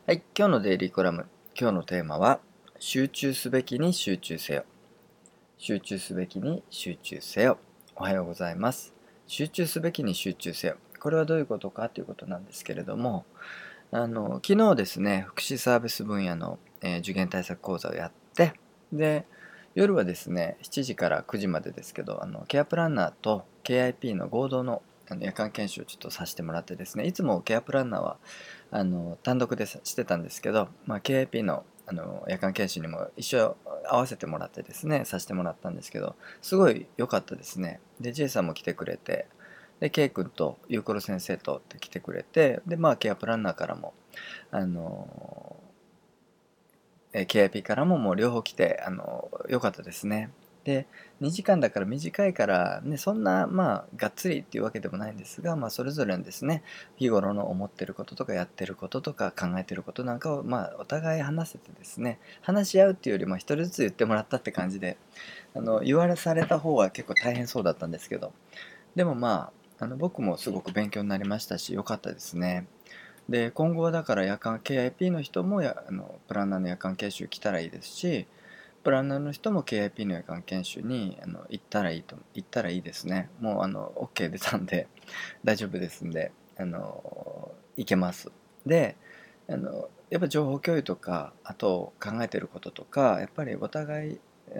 はい、今日のデイリーコラム。今日のテーマは、集中すべきに集中せよ。集中すべきに集中せよ。おはようございます。集中すべきに集中せよ。これはどういうことかということなんですけれども、昨日ですね、福祉サービス分野の、受験対策講座をやって、で、夜はですね、7時から9時までですけど、ケアプランナーと KIP の合同の夜間研修をちょっとさせてもらってですね、いつもケアプランナーは単独でしてたんですけど、KIP の夜間研修にも一緒合わせてもらってですね、させてもらったんですけど、すごい良かったですね。で、J さんも来てくれて、で、K 君とゆうころ先生とって来てくれて、で、ケアプランナーからも、あの KIP からももう両方来て、良かったですね。で、2時間だから短いから、ね、そんな、がっつりっていうわけでもないんですが、それぞれのですね、日頃の思ってることとかやってることとか考えてることなんかを、お互い話せてですね、話し合うっていうよりも一人ずつ言ってもらったって感じで、言われされた方は結構大変そうだったんですけど、でも僕もすごく勉強になりましたし、良かったですね。で、今後はだから夜間 KIP の人もプランナーの夜間研修来たらいいですし、プランナーの人も KIP の夜間研修に行ったらいいですね。もうOK 出たんで大丈夫ですんで、行けます。で、やっぱ情報共有とか、あと考えてることとか、やっぱりお互い、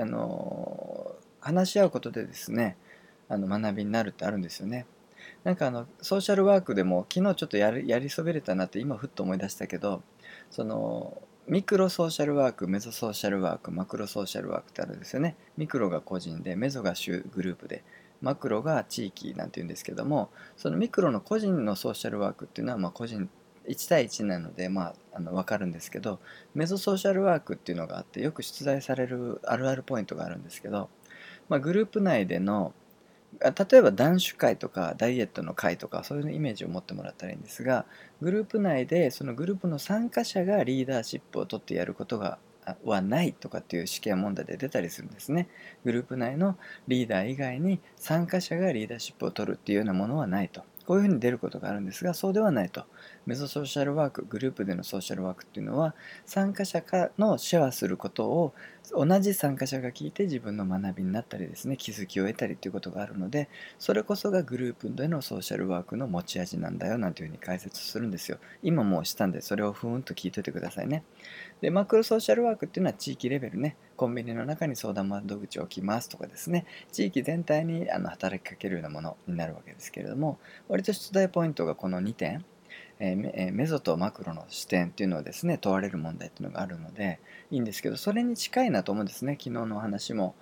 話し合うことでですね、学びになるってあるんですよね。なんかソーシャルワークでも昨日ちょっとやりそびれたなって今ふっと思い出したけど、そのミクロソーシャルワーク、メゾソーシャルワーク、マクロソーシャルワークってあるんですよね。ミクロが個人で、メゾがグループで、マクロが地域なんて言うんですけども、そのミクロの個人のソーシャルワークっていうのは個人1対1なので分かるんですけど、メゾソーシャルワークっていうのがあってよく出題されるあるあるポイントがあるんですけど、グループ内での例えば男子会とかダイエットの会とかそういうイメージを持ってもらったらいいんですが、グループ内でそのグループの参加者がリーダーシップを取ってやることがはないとかっていう試験問題で出たりするんですね。グループ内のリーダー以外に参加者がリーダーシップを取るっていうようなものはないと。こういうふうに出ることがあるんですが、そうではないと。メソソーシャルワーク、グループでのソーシャルワークっていうのは、参加者のシェアすることを同じ参加者が聞いて自分の学びになったりですね、気づきを得たりということがあるので、それこそがグループでのソーシャルワークの持ち味なんだよなんていうふうに解説するんですよ。今もうしたんで、それをふーんと聞いといてくださいね。で、マクロソーシャルワークっていうのは地域レベルね、コンビニの中に相談窓口を置きますとかですね、地域全体に働きかけるようなものになるわけですけれども、割と出題ポイントがこの2点、メゾとマクロの視点っていうのをですね問われる問題っていうのがあるのでいいんですけど、それに近いなと思うんですね。昨日の話も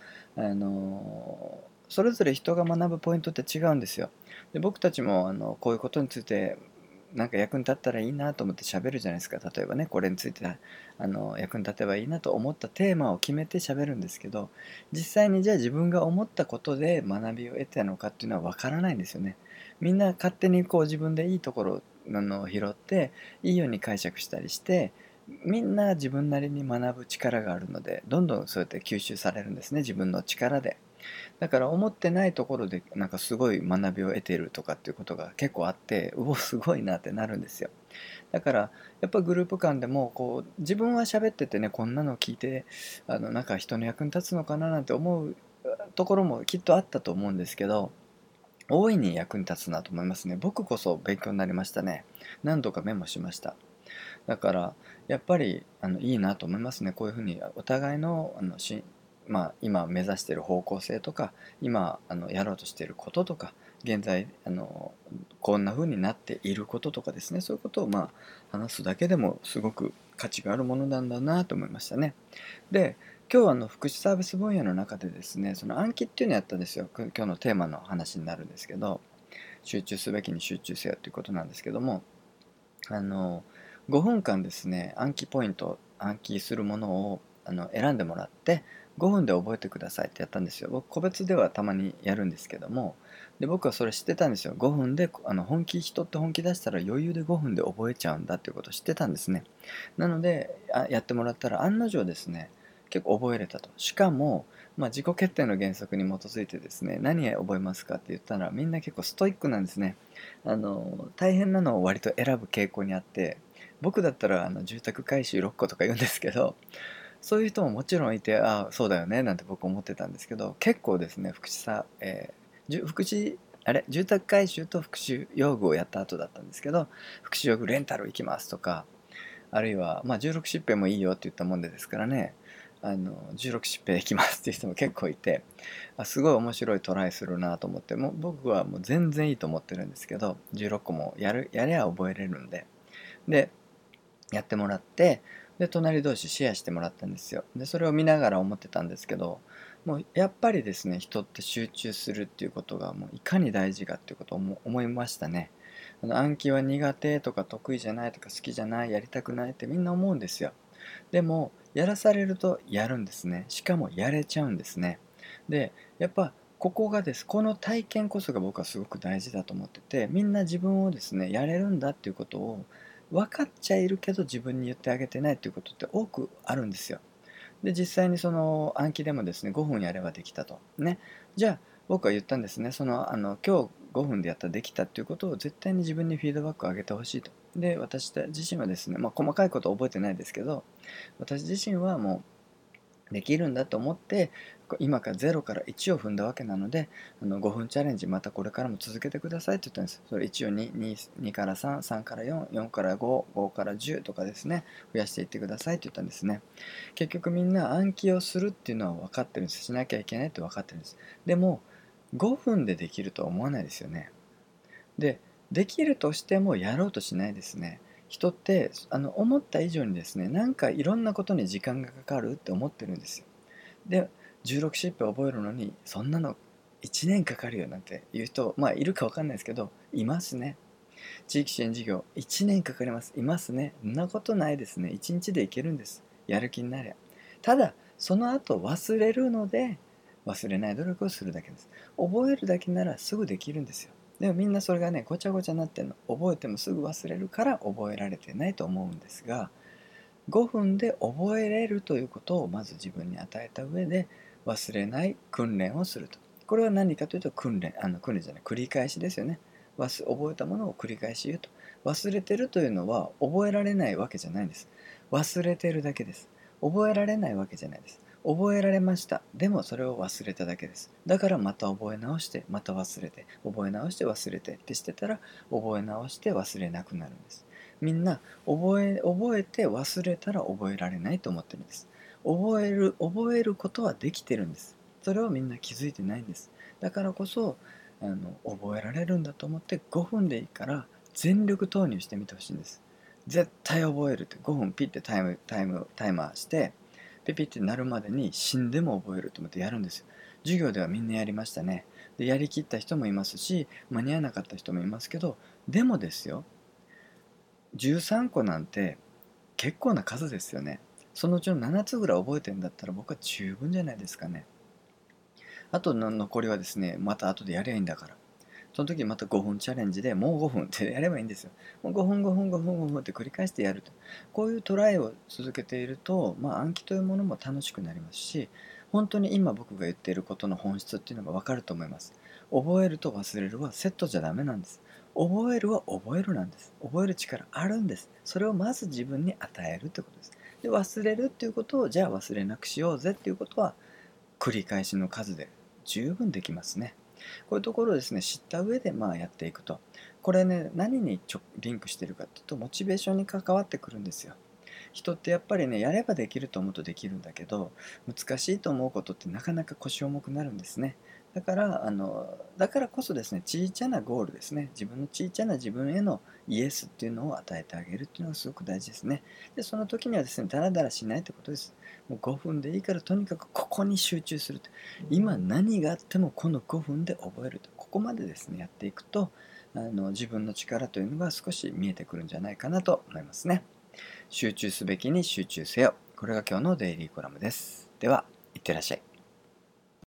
それぞれ人が学ぶポイントって違うんですよ。で、僕たちもこういうことについてなんか役に立ったらいいなと思って喋るじゃないですか。例えばね、これについて役に立てばいいなと思ったテーマを決めて喋るんですけど、実際にじゃあ自分が思ったことで学びを得たのかっていうのはわからないんですよね。みんな勝手にこう自分でいいところを拾っていいように解釈したりして、みんな自分なりに学ぶ力があるのでどんどんそうやって吸収されるんですね、自分の力で。だから思ってないところでなんかすごい学びを得ているとかっていうことが結構あって、うおすごいなってなるんですよ。だからやっぱグループ間でもこう自分は喋っててね、こんなの聞いてなんか人の役に立つのかななんて思うところもきっとあったと思うんですけど、大いに役に立つなと思いますね。僕こそ勉強になりましたね。何度かメモしました。だからやっぱりいいなと思いますね。こういうふうにお互いの今目指している方向性とか、今やろうとしていることとか、現在こんな風になっていることとかですね、そういうことを話すだけでもすごく価値があるものなんだなと思いましたね。で、今日は福祉サービス分野の中でですね、その暗記っていうのをやったんですよ。今日のテーマの話になるんですけど、集中すべきに集中せよということなんですけども、あの5分間ですね、暗記ポイント、暗記するものを選んでもらって、5分で覚えてくださいってやったんですよ。僕個別ではたまにやるんですけども、で僕はそれ知ってたんですよ。5分で人って本気出したら余裕で5分で覚えちゃうんだっていうことを知ってたんですね。なのでやってもらったら案の定ですね、結構覚えれたと。しかも、自己決定の原則に基づいてですね、何覚えますかって言ったらみんな結構ストイックなんですね。大変なのを割と選ぶ傾向にあって、 僕だったら住宅改修6個とか言うんですけど、そういう人ももちろんいて、ああそうだよねなんて僕思ってたんですけど、結構ですね、福祉さ、福祉住宅改修と福祉用具をやった後だったんですけど、福祉用具レンタル行きますとか、あるいは、まあ、16疾病もいいよって言ったもんでですからね、16疾病行きますっていう人も結構いて、すごい面白いトライするなと思って、もう僕はもう全然いいと思ってるんですけど、16個もやりゃ覚えれるんで、でやってもらって、で隣同士シェアしてもらったんですよ。でそれを見ながら思ってたんですけど、もうやっぱりですね、人って集中するっていうことがもういかに大事かっていうことを思いましたね。暗記は苦手とか得意じゃないとか好きじゃない、やりたくないってみんな思うんですよ。でもやらされるとやるんですね。しかもやれちゃうんですね。でやっぱこの体験こそが僕はすごく大事だと思ってて、みんな自分をですね、やれるんだっていうことを分かっちゃいるけど自分に言ってあげてないっていうことって多くあるんですよ。で実際にその暗記でもですね、5分やればできたとね。じゃあ僕は言ったんですね。今日5分でやったらできたっていうことを絶対に自分にフィードバックを上げてほしいと。で私自身はですね、まあ、細かいことは覚えてないですけど、私自身はもうできるんだと思って今から0から1を踏んだわけなので、5分チャレンジまたこれからも続けてくださいって言ったんです。それ1を2から3、3から4、4から5、5から10とかですね、増やしていってくださいって言ったんですね。結局みんな暗記をするっていうのは分かってるんです。しなきゃいけないって分かってるんです。でも5分でできるとは思わないですよね。で、できるとしてもやろうとしないですね。人って思った以上にですね、なんかいろんなことに時間がかかるって思ってるんですよ。で、16シップ覚えるのにそんなの1年かかるよなんて言う人、まあいるかわかんないですけど、いますね。地域支援事業1年かかります。いますね。そんなことないですね。1日でいけるんです。やる気になりゃ。ただ、その後忘れるので、忘れない努力をするだけです。覚えるだけならすぐできるんですよ。でもみんなそれがね、ごちゃごちゃになってんの。覚えてもすぐ忘れるから覚えられてないと思うんですが、5分で覚えれるということをまず自分に与えた上で、忘れない訓練をすると。これは何かというと訓練じゃない、繰り返しですよね。覚えたものを繰り返し言うと。忘れてるというのは覚えられないわけじゃないんです。忘れてるだけです。覚えられないわけじゃないです。覚えられました。でもそれを忘れただけです。だからまた覚え直して、また忘れて、覚え直して忘れてってしてたら、覚え直して忘れなくなるんです。みんな覚えて忘れたら覚えられないと思ってるんです。覚えることはできてるんです。それをみんな気づいてないんです。だからこそ覚えられるんだと思って5分でいいから全力投入してみてほしいんです。絶対覚えるって5分ピッてタイマーしてピピってなるまでに死んでも覚えると思ってやるんですよ。授業ではみんなやりましたね。でやりきった人もいますし、間に合わなかった人もいますけど、でもですよ、13個なんて結構な数ですよね。そのうちの7つぐらい覚えてんだったら僕は十分じゃないですかね。あとの残りはですね、また後でやりゃいいんだから。その時また5分チャレンジでもう5分ってやればいいんですよ。もう5分5分5分5分って繰り返してやると。こういうトライを続けていると、まあ、暗記というものも楽しくなりますし、本当に今僕が言っていることの本質っていうのが分かると思います。覚えると忘れるはセットじゃダメなんです。覚えるは覚えるなんです。覚える力あるんです。それをまず自分に与えるってことです。で、忘れるっていうことをじゃあ忘れなくしようぜっていうことは繰り返しの数で十分できますね。こういうところをですね、知った上でやっていくと。これね、何にリンクしてるかっていうと、モチベーションに関わってくるんですよ。人ってやっぱりね、やればできると思うとできるんだけど、難しいと思うことってなかなか腰重くなるんですね。だからこそですね、小さなゴールですね、自分の小さな自分へのイエスっていうのを与えてあげるっていうのがすごく大事ですね。で、その時にはですね、ダラダラしないってことです。もう5分でいいからとにかくここに集中すると。今何があってもこの5分で覚えると。ここまでですね、やっていくと、自分の力というのが少し見えてくるんじゃないかなと思いますね。集中すべきに集中せよ。これが今日のデイリーコラムです。では、いってらっしゃい。